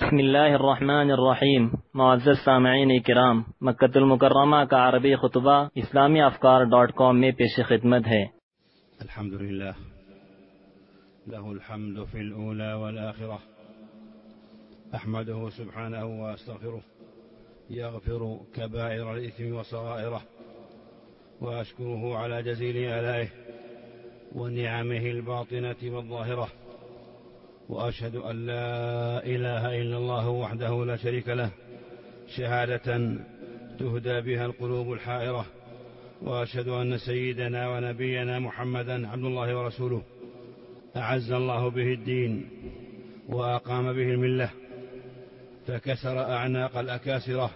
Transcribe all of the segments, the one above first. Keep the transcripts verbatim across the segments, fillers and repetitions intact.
بسم الله الرحمن الرحیم. معزز سامعین کرام، مکۃ المکرمہ کا عربی خطبہ اسلامی افکار ڈاٹ کام میں پیش خدمت ہے۔ الحمد لله له الحمد في الأولى والآخرة، أحمده سبحانه وأستغفره، يغفر كبائر الإثم وصغائره، وأشكره على جزيل آلائه ونعمه الباطنة والظاهرة، وأشهد أن لا إله إلا الله وحده لا شريك له شهادة تهدى بها القلوب الحائرة، وأشهد أن سيدنا ونبينا محمدا عبد الله ورسوله، أعز الله به الدين وأقام به الملة، فكسر أعناق الأكاسرة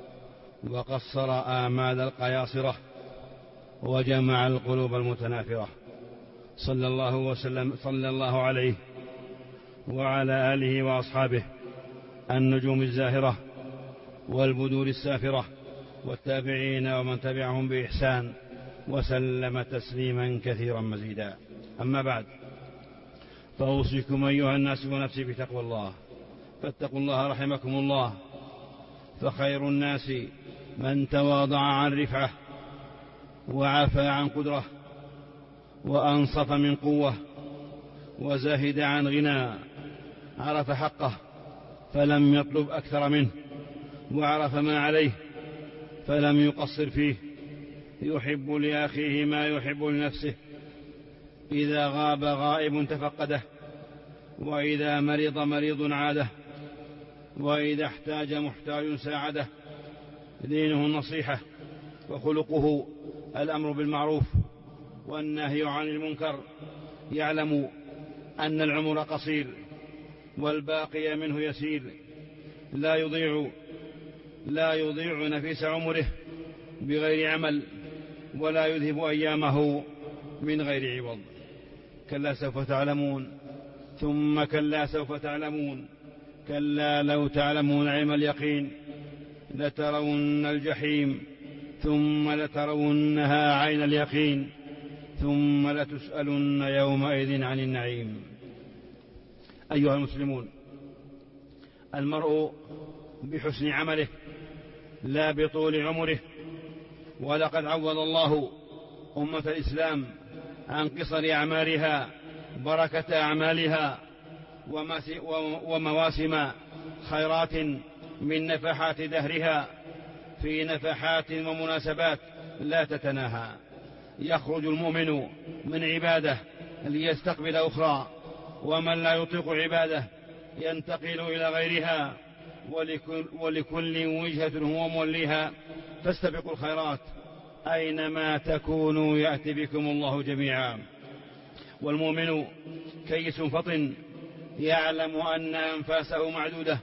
وقصر آمال القياصرة وجمع القلوب المتنافرة، صلى الله وسلم صلى الله عليه وعلى آله وأصحابه النجوم الزاهرة والبدور السافرة والتابعين ومن تبعهم بإحسان وسلم تسليما كثيرا مزيدا. أما بعد، فأوصيكم أيها الناس ونفسي بتقوى الله، فاتقوا الله رحمكم الله، فخير الناس من تواضع عن رفعة وعفى عن قدرة وأنصف من قوة وزهد عن غنى، عرف حقه فلم يطلب أكثر منه، وعرف ما عليه فلم يقصر فيه، يحب لأخيه ما يحب لنفسه، إذا غاب غائب تفقده، وإذا مرض مريض عاده، وإذا احتاج محتاج ساعده. دينه النصيحة، وخلقه الأمر بالمعروف والنهي عن المنكر، يعلم أن العمر قصير والباقي منه يسير، لا يضيع لا يضيع نفيس عمره بغير عمل، ولا يذهب أيامه من غير عوض. كلا سوف تعلمون، ثم كلا سوف تعلمون، كلا لو تعلمون علم اليقين لترون الجحيم ثم لترونها عين اليقين ثم لتسألن يومئذ عن النعيم. أيها المسلمون، المرء بحسن عمله لا بطول عمره، ولقد عوض الله أمة الإسلام عن قصر أعمالها بركة أعمالها ومواسم خيرات من نفحات دهرها، في نفحات ومناسبات لا تتناهى. يخرج المؤمن من عباده ليستقبل أخرى، ومن لا يطيق عباده ينتقل إلى غيرها، ولكل, ولكل وجهة هو موليها، فاستبقوا الخيرات أينما تكونوا يأتي بكم الله جميعا. والمؤمن كيس فطن، يعلم أن أنفاسه معدودة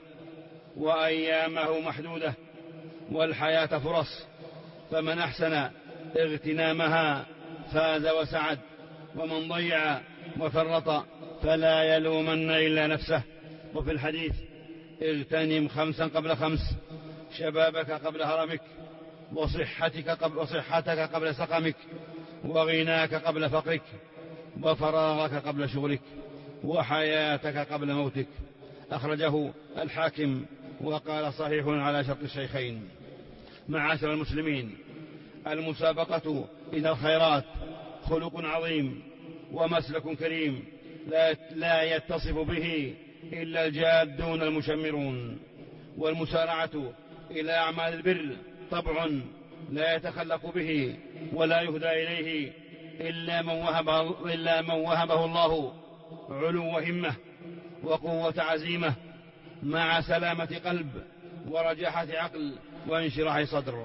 وأيامه محدودة، والحياة فرص، فمن أحسن اغتنامها فاز وسعد، ومن ضيع وفرط فلا يلومن إلا نفسه. وفي الحديث: اغتنم خمسا قبل خمس، شبابك قبل هرمك، وصحتك قبل, وصحتك قبل سقمك، وغناك قبل فقرك، وفراغك قبل شغلك، وحياتك قبل موتك. أخرجه الحاكم وقال صحيح على شرط الشيخين. معاشر المسلمين، المسابقة إلى الخيرات خلق عظيم ومسلك كريم لا يتصف به إلا الجادون المشمرون، والمسارعة إلى أعمال البر طبع لا يتخلق به ولا يهدى إليه إلا من وهبه, إلا من وهبه الله علو همة وقوة عزيمة، مع سلامة قلب ورجاحة عقل وانشراح صدر.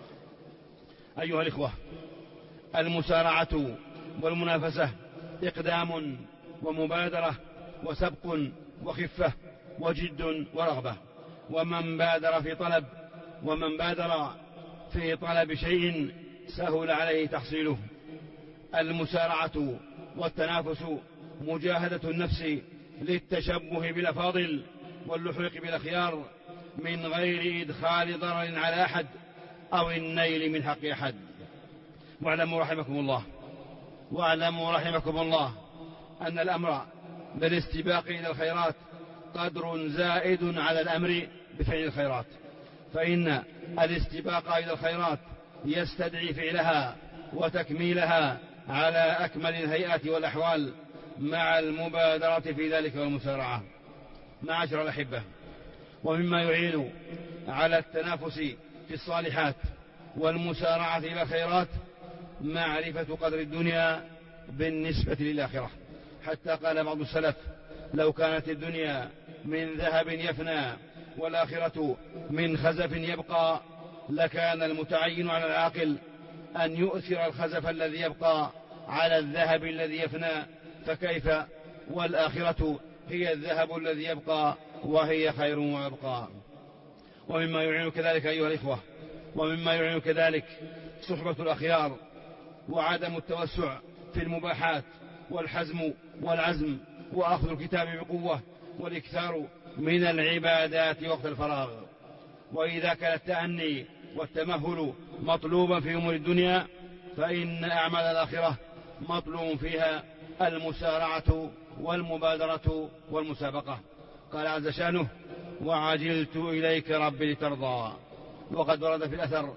أيها الإخوة، المسارعة والمنافسة إقدام ومبادرة وسبق وخفة وجد ورغبة، ومن بادر في طلب ومن بادر في طلب شيء سهل عليه تحصيله. المسارعة والتنافس مجاهدة النفس للتشبه بالأفاضل واللحوق بالأخيار، من غير إدخال ضرر على أحد أو النيل من حق أحد. واعلموا رحمكم الله واعلموا رحمكم الله أن الأمر بالاستباق إلى الخيرات قدر زائد على الأمر بفعل الخيرات، فإن الاستباق إلى الخيرات يستدعي فعلها وتكميلها على أكمل الهيئات والأحوال مع المبادرة في ذلك والمسارعة. معاشر الأحبة، ومما يعين على التنافس في الصالحات والمسارعة إلى الخيرات معرفة قدر الدنيا بالنسبة للآخرة، حتى قال بعض السلف: لو كانت الدنيا من ذهب يفنى والآخرة من خزف يبقى لكان المتعين على العاقل أن يؤثر الخزف الذي يبقى على الذهب الذي يفنى، فكيف والآخرة هي الذهب الذي يبقى وهي خير ويبقى. ومما يعين كذلك أيها الإخوة، ومما يعين كذلك صحبة الأخيار وعدم التوسع في المباحات والحزم والعزم وأخذ الكتاب بقوة والإكثار من العبادات وقت الفراغ. وإذا كان التأني والتمهل مطلوبا في أمور الدنيا فإن أعمال الآخرة مطلوب فيها المسارعة والمبادرة والمسابقة. قال عز شانه: وعجلت إليك رب لترضى. وقد ورد في الأثر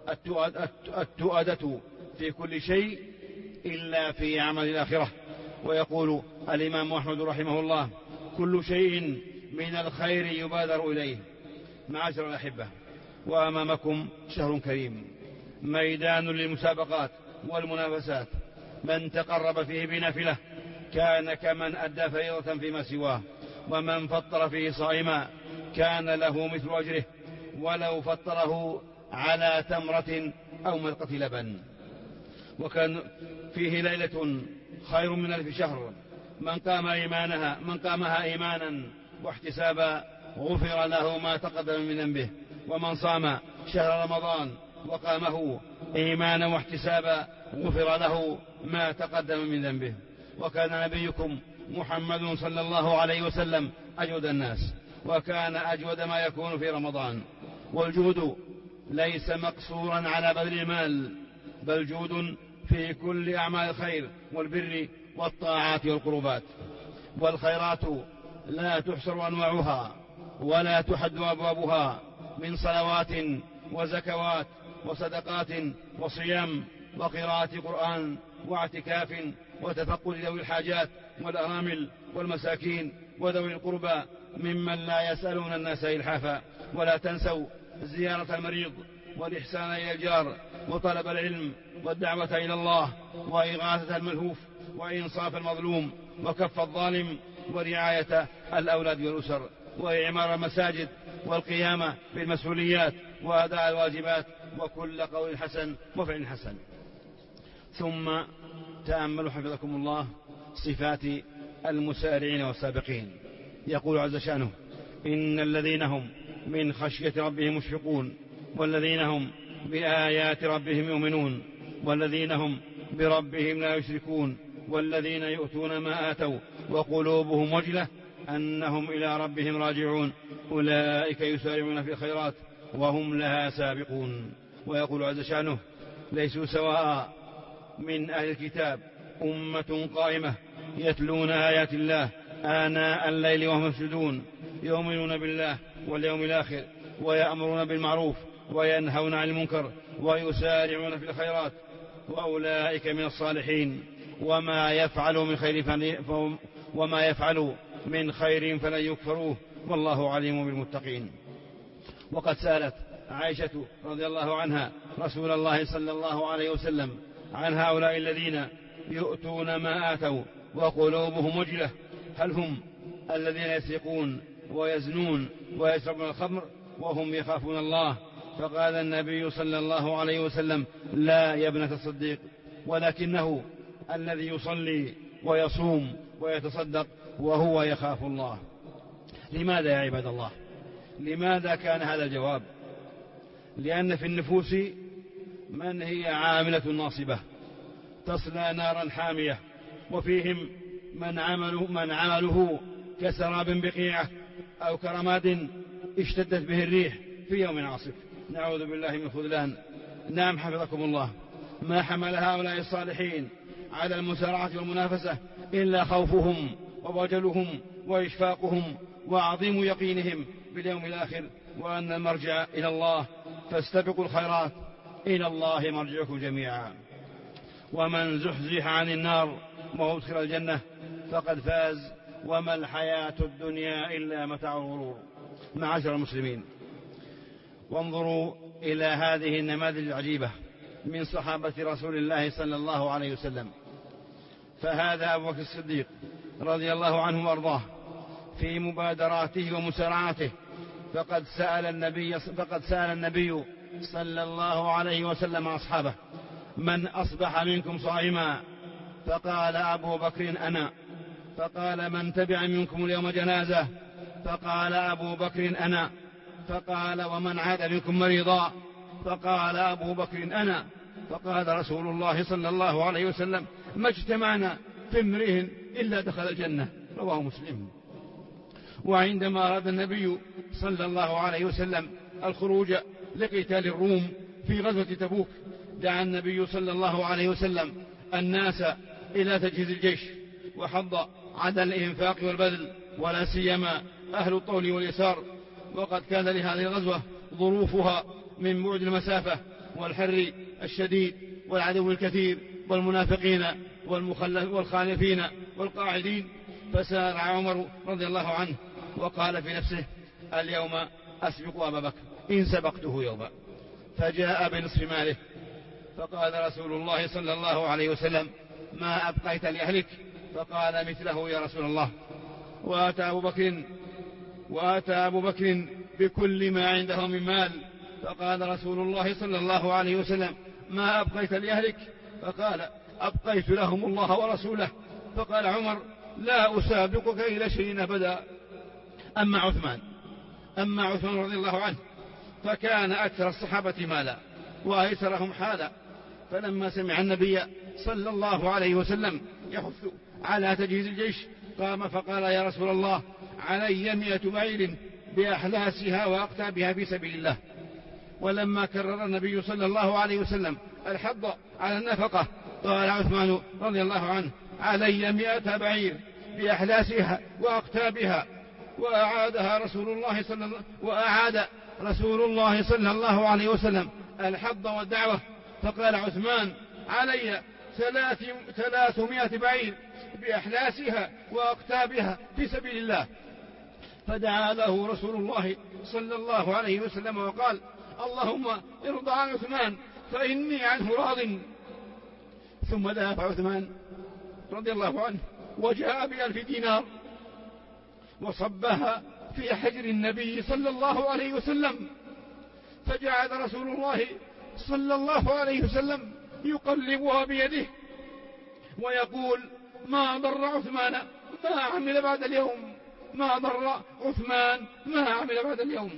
التؤدة في كل شيء إلا في عمل الآخرة. ويقول الإمام أحمد رحمه الله: كل شيء من الخير يبادر إليه. معاشر الأحبة، وأمامكم شهر كريم ميدان للمسابقات والمنافسات، من تقرب فيه بنافلة كان كمن أدى فريضة فيما سواه، ومن فطر فيه صائما كان له مثل أجره ولو فطره على تمرة أو ملقة لبن. وكان فيه ليلة خير من ألف شهر، من قام إيمانها من قامها إيمانا واحتسابا غفر له ما تقدم من ذنبه، ومن صام شهر رمضان وقامه إيمانا واحتسابا غفر له ما تقدم من ذنبه. وكان نبيكم محمد صلى الله عليه وسلم أجود الناس، وكان أجود ما يكون في رمضان. والجود ليس مقصورا على بذل المال، بل جود في كل أعمال الخير والبر والطاعات والقربات. والخيرات لا تحصر أنواعها ولا تحد أبوابها، من صلوات وزكوات وصدقات وصيام وقراءة قرآن واعتكاف وتفقد ذوي الحاجات والأرامل والمساكين وذوي القربى ممن لا يسألون الناس إلحافا. ولا تنسوا زيارة المريض والإحسان إلى الجار وطلب العلم والدعوة إلى الله وإغاثة الملهوف وإنصاف المظلوم وكف الظالم ورعاية الأولاد والأسر وإعمار المساجد والقيام بالمسؤوليات وأداء الواجبات وكل قول حسن وفعل حسن. ثم تأملوا حفظكم الله صفات المسارعين والسابقين. يقول عز شانه: إن الذين هم من خشية ربهم مشفقون، والذين هم بآيات ربهم يؤمنون، والذين هم بربهم لا يشركون، والذين يؤتون ما آتوا وقلوبهم وجلة أنهم إلى ربهم راجعون، أولئك يسارعون في الخيرات وهم لها سابقون. ويقول عز شانه: ليسوا سواء من أهل الكتاب أمة قائمة يتلون آيات الله آناء الليل وهم يسجدون، يؤمنون بالله واليوم الآخر، ويأمرون بالمعروف وينهون عن المنكر ويسارعون في الخيرات، وأولئك من الصالحين. وما يفعل من خير فهم وما يفعل من خير فلن يكفروه، والله عليم بالمتقين. وقد سألت عائشة رضي الله عنها رسول الله صلى الله عليه وسلم عن هؤلاء الذين يؤتون ما آتوا وقلوبهم وجلة: هل هم الذين يسرقون ويزنون ويشربون الخمر وهم يخافون الله؟ فقال النبي صلى الله عليه وسلم: لا يا ابنة الصديق، ولكنه الذي يصلي ويصوم ويتصدق وهو يخاف الله. لماذا يا عباد الله؟ لماذا كان هذا الجواب؟ لأن في النفوس من هي عاملة ناصبة تصلى نارا حامية، وفيهم من عمله, من عمله كسراب بقيعة أو كرماد اشتدت به الريح في يوم عاصف، نعوذ بالله من خذلان. نعم حفظكم الله، ما حمل هؤلاء الصالحين على المسارعة والمنافسة إلا خوفهم ووجلهم وإشفاقهم وعظيم يقينهم باليوم الآخر وأن المرجع إلى الله، فاستبقوا الخيرات، إلى الله مرجعكم جميعا. ومن زحزح عن النار وأدخل الجنة فقد فاز، وما الحياة الدنيا إلا متاع الغرور. معاشر المسلمين، وانظروا إلى هذه النماذج العجيبة من صحابة رسول الله صلى الله عليه وسلم. فهذا أبو بكر الصديق رضي الله عنه وأرضاه في مبادراته ومسارعته، فقد سأل النبي فقد سأل النبي صلى الله عليه وسلم أصحابه: من أصبح منكم صائما؟ فقال أبو بكر: أنا. فقال: من تبع منكم اليوم جنازة؟ فقال أبو بكر: أنا. فقال: ومن عاد منكم مريضا؟ فقال أبو بكر: أنا. فقال رسول الله صلى الله عليه وسلم: ما اجتمعنا في امرئ إلا دخل الجنة. رواه مسلم. وعندما أراد النبي صلى الله عليه وسلم الخروج لقتال الروم في غزوة تبوك، دعا النبي صلى الله عليه وسلم الناس إلى تجهيز الجيش، وحض على الإنفاق والبذل، ولا سيما أهل الطول واليسار، وقد كان لهذه الغزوة ظروفها من بعد المسافة والحر الشديد والعدو الكثير والمنافقين والخالفين والقاعدين. فسارع عمر رضي الله عنه وقال في نفسه: اليوم أسبق أبا بكر إن سبقته يوما. فجاء بنصف ماله، فقال رسول الله صلى الله عليه وسلم: ما أبقيت لأهلك؟ فقال مثله يا رسول الله. وآتى أبو بكر وآتى أبو بكر بكل ما عنده من مال، فقال رسول الله صلى الله عليه وسلم: ما أبقيت لأهلك؟ فقال: أبقيت لهم الله ورسوله. فقال عمر: لا أسابقك إلى شيء أبدا. أما عثمان أما عثمان رضي الله عنه فكان أكثر الصحابة مالا وأيسرهم حالا، فلما سمع النبي صلى الله عليه وسلم يحث على تجهيز الجيش قام فقال: يا رسول الله، علي مئة بعير بأحلاسها وأقتابها في سبيل الله. ولما كرر النبي صلى الله عليه وسلم الحض على النفقة قال عثمان رضي الله عنه: علي مئة بعير بأحلاسها وأقتابها. وأعادها رسول الله صلى الله وأعاد رسول الله صلى الله عليه وسلم الحض والدعوة، فقال عثمان: علي ثلاثمائة بعير بأحلاسها وأقتابها في سبيل الله. فدعا له رسول الله صلى الله عليه وسلم وقال: اللهم ارضى عن عثمان فإني عنه راض. ثم ذهب عثمان رضي الله عنه وجاء بألف دينار وصبها في حجر النبي صلى الله عليه وسلم، فجعل رسول الله صلى الله عليه وسلم يقلبها بيده ويقول: ما ضر عثمان ما عمل بعد اليوم، ما ضر عثمان ما عمل بعد اليوم.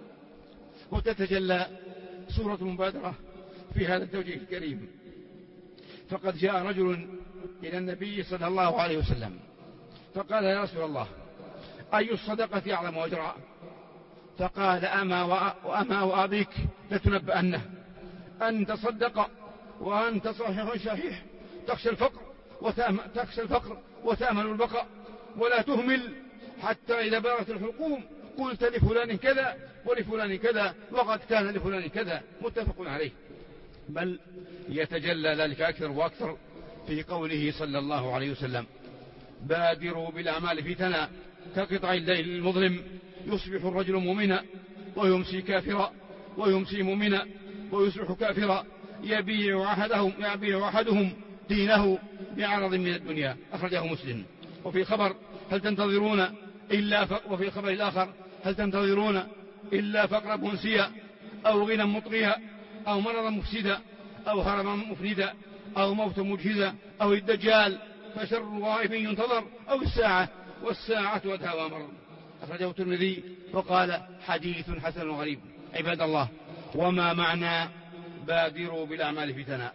وتتجلى سورة المبادرة في هذا التوجيه الكريم. فقد جاء رجل إلى النبي صلى الله عليه وسلم فقال: يا رسول الله، أي الصدقة أعظم أجرا؟ فقال: أما وأما وأبيك لتنبأنه أن تصدق وأنت صحيح شحيح تخشى الفقر تخشى الفقر وتأمل البقاء، ولا تهمل حتى إذا بلغت الحلقوم قلت لفلان كذا ولفلان كذا وقد كان لفلان كذا. متفق عليه. بل يتجلى ذلك أكثر وأكثر في قوله صلى الله عليه وسلم: بادروا بالأعمال فتنا كقطع الليل المظلم، يصبح الرجل مؤمنا ويمسي كافرا ويمسي مؤمنا ويصبح كافرا، يبيع أحدهم يبيع أحدهم دينه بعرض من الدنيا. أخرجه مسلم. وفي خبر: هل تنتظرون إلا ف... وفي الخبر الآخر: هل تنتظرون إلا فقر منسيا أو غنى مطغيا أو مرضا مفسدا أو هرما مفندا أو موت مجهزا أو الدجال، فشر غائب ينتظر أو الساعة والساعة أدهى وأمر. أخرجه الترمذي وقال: حديث حسن غريب. عباد الله، وما معنى بادروا بالأعمال فتنا؟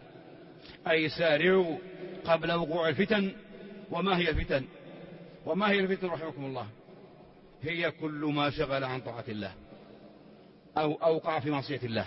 أي سارعوا قبل وقوع الفتن. وما هي الفتن؟ وما هي الفتن رحمكم الله؟ هي كل ما شغل عن طاعة الله أو أوقع في معصية الله.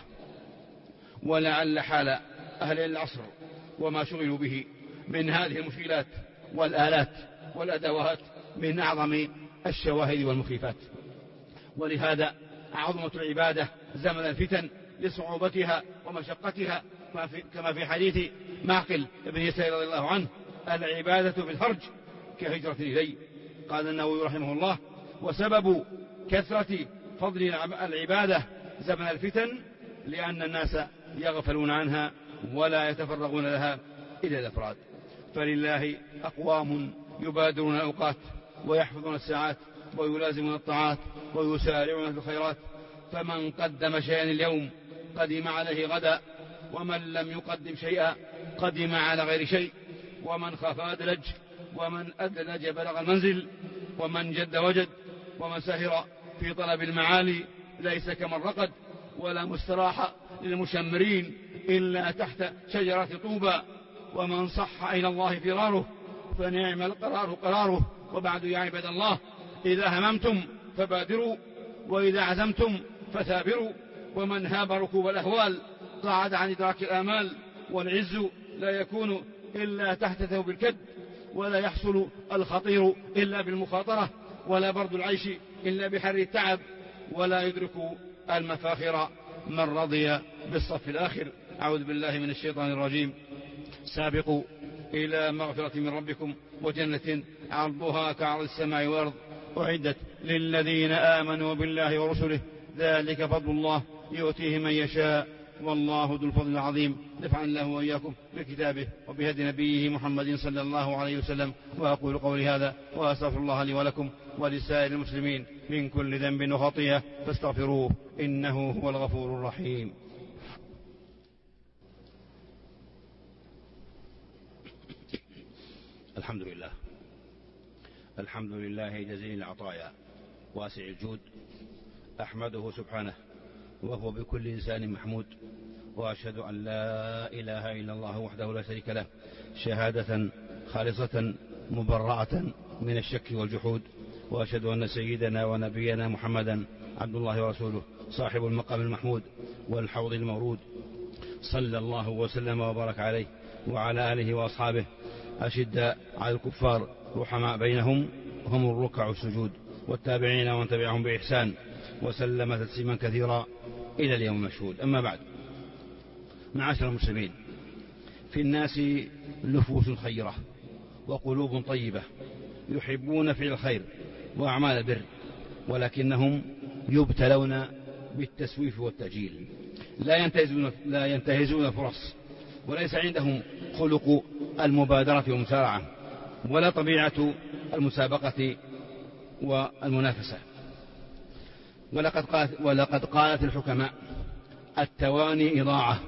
ولعل حال أهل العصر وما شغلوا به من هذه المشكلات والآلات والأدوات من أعظم الشواهد والمخيفات. ولهذا عظمة العبادة زمن الفتن لصعوبتها ومشقتها، كما في حديث معقل بن يسار رضي الله عنه: العبادة في الفرج كهجرة إلي. قال النووي رحمه الله: وسبب كثرة فضل العبادة زمن الفتن لأن الناس يغفلون عنها ولا يتفرغون لها إلى الأفراد. فلله أقوام يبادرون الأوقات ويحفظون الساعات ويلازمون الطاعات ويسارعون في الخيرات، فمن قدم شيئا اليوم قدم عليه غدا، ومن لم يقدم شيئا قدم على غير شيء، ومن خاف أدلج، ومن أدلج بلغ المنزل، ومن جد وجد، ومن سهر في طلب المعالي ليس كمن رقد، ولا مستراح للمشمرين إلا تحت شجرة طوبى، ومن صح إلى الله فراره فنعم القرار قراره. وبعد يا عباد الله، إذا هممتم فبادروا، وإذا عزمتم فثابروا، ومن هاب ركوب الأهوال قعد عن إدراك الآمال، والعز لا يكون إلا تحت ثوب الكد، ولا يحصل الخطير إلا بالمخاطرة، ولا برد العيش إلا بحر التعب، ولا يدرك المفاخر من رضي بالصف الآخر. أعوذ بالله من الشيطان الرجيم. سابقوا إلى مغفرة من ربكم وجنة عرضها كعرض السماء والأرض أعدت للذين آمنوا بالله ورسله ذلك فضل الله يؤتيه من يشاء والله ذو الفضل العظيم. نفعنا الله وإياكم بكتابه وبهدي نبيه محمد صلى الله عليه وسلم. وأقول قولي هذا وأستغفر الله لي ولكم ولسائر المسلمين من كل ذنب وخطيئة فاستغفروه إنه هو الغفور الرحيم. الحمد لله الحمد لله جزيل العطايا واسع الجود، أحمده سبحانه وهو بكل إنسان محمود، وأشهد أن لا إله إلا الله وحده لا شريك له شهادة خالصة مبرأة من الشك والجحود، وأشهد أن سيدنا ونبينا محمدا عبد الله ورسوله صاحب المقام المحمود والحوض المورود، صلى الله وسلم وبارك عليه وعلى آله وأصحابه أشداء على الكفار رحماء بينهم هم الركع السجود، والتابعين ومن تبعهم بإحسان، وسلم تسليما كثيرا إلى اليوم المشهود. أما بعد، معاشر المسلمين، في الناس نفوس خيرة وقلوب طيبة يحبون فعل الخير وأعمال البر، ولكنهم يبتلون بالتسويف والتأجيل، لا ينتهزون, لا ينتهزون الفرص، وليس عندهم خلق المبادرة والمسارعة، ولا طبيعة المسابقة والمنافسة. ولقد قالت, ولقد قالت الحكماء: التواني إضاعة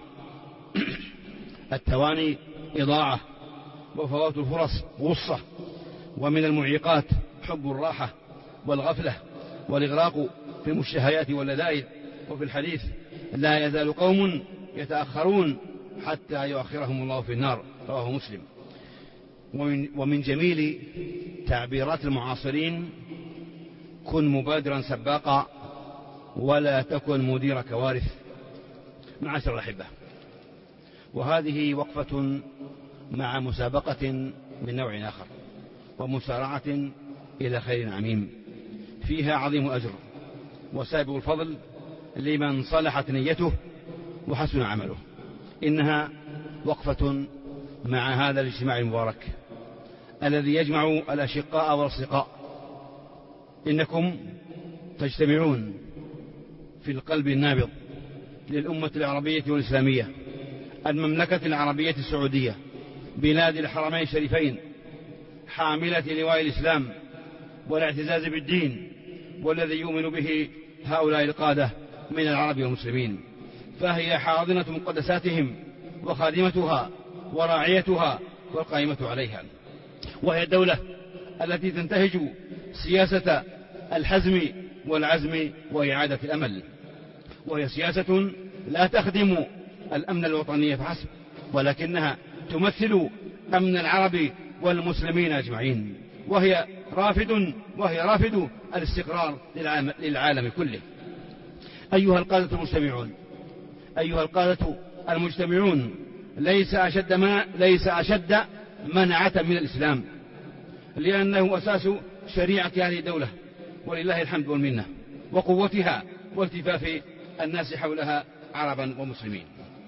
التواني إضاعة وفوات الفرص غصة، ومن المعيقات حب الراحة والغفلة والإغراق في المشتهيات واللذائذ. وفي الحديث: لا يزال قوم يتأخرون حتى يؤخرهم الله في النار، رواه مسلم. ومن, ومن جميل تعبيرات المعاصرين: كن مبادرا سباقا ولا تكن مدير كوارث. معاشر الأحبة، وهذه وقفة مع مسابقة من نوع آخر، ومسارعة إلى خير عميم فيها عظيم أجر وسابق الفضل لمن صلحت نيته وحسن عمله. إنها وقفة مع هذا الاجتماع المبارك الذي يجمع الأشقاء والأصدقاء. إنكم تجتمعون في القلب النابض للأمة العربية والإسلامية، المملكة العربية السعودية، بلاد الحرمين الشريفين، حاملة لواء الإسلام والاعتزاز بالدين، والذي يؤمن به هؤلاء القادة من العرب والمسلمين. فهي حاضنة مقدساتهم وخادمتها وراعيتها والقائمة عليها، وهي الدولة التي تنتهج سياسة الحزم والعزم وإعادة الأمل، وهي سياسة لا تخدم الأمن الوطني فحسب، ولكنها تمثل أمن العرب والمسلمين أجمعين، وهي رافد وهي رافد الاستقرار للعالم كله. أيها القادة المجتمعون أيها القادة المجتمعون ليس أشد ما ليس أشد منعة من الإسلام، لأنه أساس شريعة هذه الدولة ولله الحمد والمنة، وقوتها والتفاف الناس حولها عربا ومسلمين.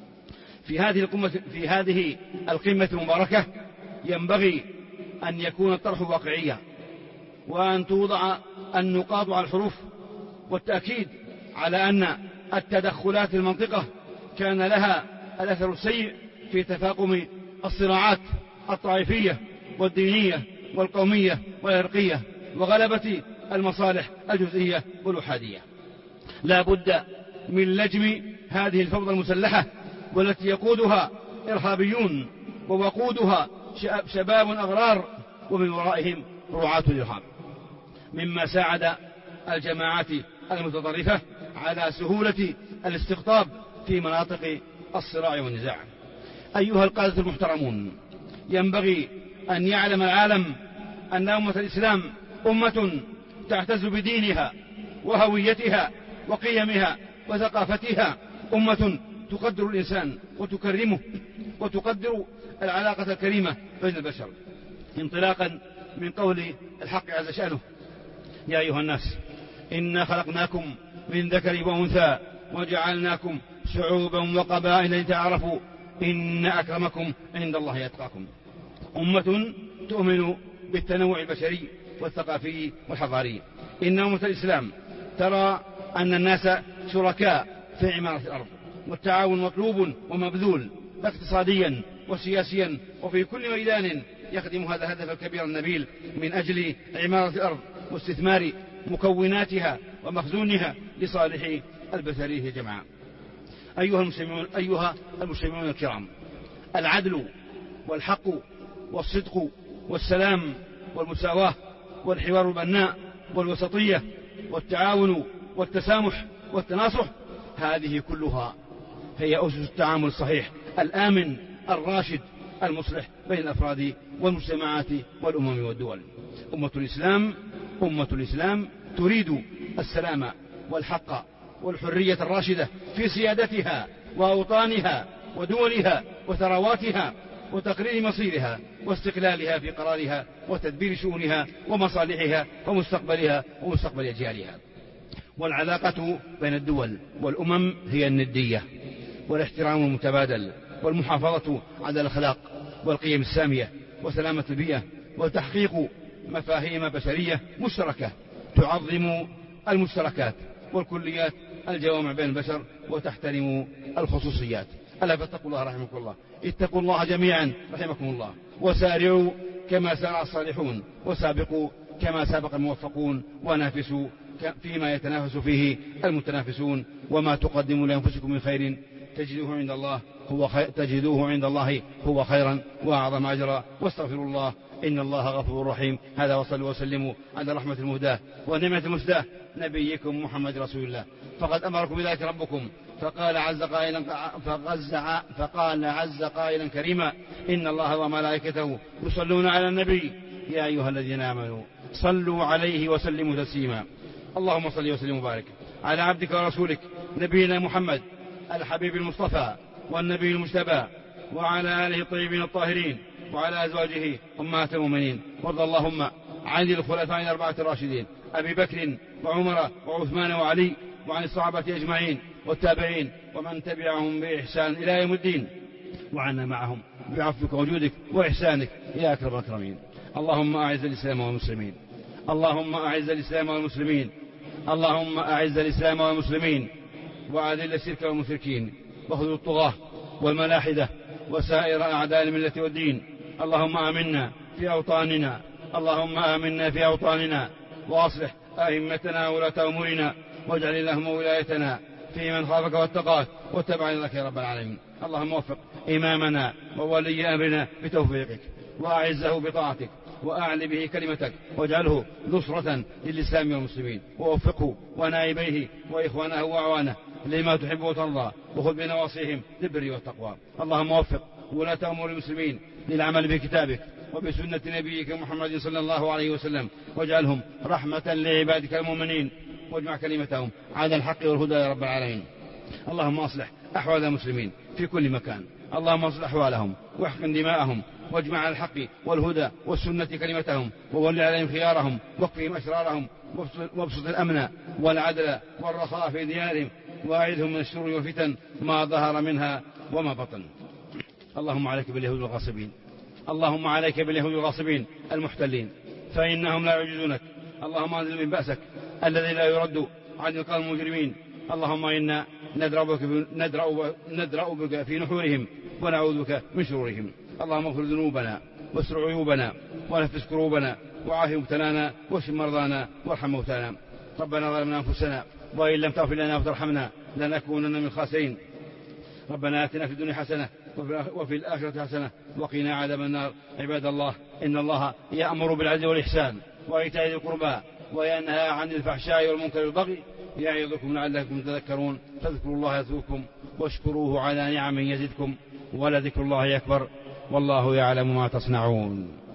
في هذه القمة في هذه القمة المباركة ينبغي أن يكون الطرح واقعيا، وأن توضع النقاط على الحروف، والتأكيد على أن التدخلات في المنطقة كان لها الأثر السيء في تفاقم الصراعات الطائفية والدينية والقومية والعرقية، وغلبة المصالح الجزئية والأحادية. لا بد من لجم هذه الفوضى المسلحة والتي يقودها إرهابيون ووقودها شباب أغرار ومن ورائهم رعاة الإرهاب، مما ساعد الجماعات المتطرفة على سهولة الاستقطاب في مناطق الصراع والنزاع. أيها القادة المحترمون، ينبغي أن يعلم العالم أن أمة الإسلام أمة تعتز بدينها وهويتها وقيمها وثقافتها، أمة تقدر الإنسان وتكرمه وتقدر العلاقة الكريمة بين البشر، انطلاقا من قول الحق عز شأنه: يا أيها الناس إنا خلقناكم من ذكر وأنثى وجعلناكم شعوبا وقبائل لتعارفوا إن أكرمكم عند الله أتقاكم. أمة تؤمن بالتنوع البشري والثقافي والحضاري. إن أمة الإسلام ترى أن الناس شركاء في عمارة الأرض، والتعاون مطلوب ومبذول اقتصاديا وسياسيا وفي كل ميدان يخدم هذا الهدف الكبير النبيل من أجل عمارة الأرض واستثمار مكوناتها ومخزونها لصالح البشرية جمعاء. أيها المسلمون, أيها المسلمون الكرام، العدل والحق والصدق والسلام والمساواة والحوار البناء والوسطية والتعاون والتسامح والتناصح، هذه كلها هي أسس التعامل الصحيح الآمن الراشد المصلح بين الأفراد والمجتمعات والأمم والدول. أمة الإسلام أمة الإسلام تريد السلام والحق والحرية الراشدة في سيادتها وأوطانها ودولها وثرواتها، وتقرير مصيرها واستقلالها في قرارها وتدبير شؤونها ومصالحها ومستقبلها ومستقبل أجيالها. والعلاقة بين الدول والأمم هي الندية والاحترام المتبادل والمحافظة على الأخلاق والقيم السامية وسلامة البيئة، وتحقيق مفاهيم بشرية مشتركة تعظم المشتركات والكليات الجوامع بين البشر وتحترم الخصوصيات. ألا فاتقوا الله رحمكم الله، اتقوا الله جميعا رحمكم الله، وسارعوا كما سارع الصالحون، وسابقوا كما سابق الموفقون، ونافسوا فيما يتنافس فيه المتنافسون، وما تقدموا لأنفسكم من خير تجدوه عند الله هو خير تجدوه عند الله هو خيرا وأعظم أجرا، واستغفروا الله إن الله غفور رحيم. هذا وصلوا وسلموا على رحمة المهداة ونعمة المسداة نبيكم محمد رسول الله، فقد أمركم بذلك ربكم فقال عز قائلا فقال عز قائلا كريما: إن الله وملائكته يصلون على النبي يا أيها الذين آمنوا صلوا عليه وسلموا تسليما. اللهم صل وسلم وبارك على عبدك ورسولك نبينا محمد الحبيب المصطفى والنبي المجتبى، وعلى آله الطيبين الطاهرين، وعلى أزواجه أمهات المؤمنين. وارض اللهم عن الخلفاء الأربعة الراشدين أبي بكر وعمر وعثمان وعلي، وعن الصحابة أجمعين والتابعين ومن تبعهم بإحسان إلى يوم الدين، وعنا معهم بعفوك وجودك وإحسانك يا أكرم الأكرمين. اللهم أعز الإسلام والمسلمين اللهم أعز الإسلام والمسلمين اللهم أعز الإسلام والمسلمين وأذل الشرك والمشركين، واخذل الطغاة والملاحدة وسائر أعداء الملة والدين. اللهم آمنا في أوطاننا اللهم آمنا في أوطاننا وأصلح أئمتنا وولاة أمورنا، واجعل اللهم ولايتنا في من خافك واتقاك واتبع لك يا رب العالمين. اللهم وفق إمامنا وولي أمرنا بتوفيقك، وأعزه بطاعتك، وأعل به كلمتك، واجعله نصرة للإسلام والمسلمين، ووفقه ونائبيه وإخوانه وأعوانه لما تحب وترضى، وخذ بنواصيهم للبر والتقوى. اللهم وفق ولاة أمور المسلمين للعمل بكتابك وبسنة نبيك محمد صلى الله عليه وسلم، واجعلهم رحمة لعبادك المؤمنين، واجمع كلمتهم على الحق والهدى يا رب العالمين. اللهم أصلح أحوال المسلمين في كل مكان، اللهم أصلح أحوالهم واحقن دماءهم واجمع على الحق والهدى والسنة كلمتهم، وول عليهم خيارهم، واكفهم أشرارهم، وابسط الأمن والعدل والرخاء في ديارهم، وأعذهم من الشرور والفتن ما ظهر منها وما بطن. اللهم عليك باليهود الغاصبين، اللهم عليك باليهود الغاصبين المحتلين، فإنهم لا يعجزونك. اللهم أنزل من بأسك الذي لا يرد عن القوم المجرمين. اللهم إنا ندرأ بك, ندرأ ندرأ بك في نحورهم ونعوذ بك من شرورهم. اللهم اغفر ذنوبنا واستر عيوبنا ونفس كروبنا وعافي مبتلانا واشف مرضانا وارحم موتانا. ربنا ظلمنا أنفسنا وإن لم تغفر لنا وترحمنا لنكونن من الخاسرين. ربنا آتنا في الدنيا حسنة وفي الآخرة حسنة وقنا عذاب النار. عباد الله، إن الله يأمر بالعدل والإحسان وإيتاء ذي القربى وينهى عن الفحشاء والمنكر والبغي يعظكم لعلكم تذكرون. فاذكروا الله يذكركم واشكروه على نعمه يزدكم ولذكر الله أكبر والله يعلم ما تصنعون.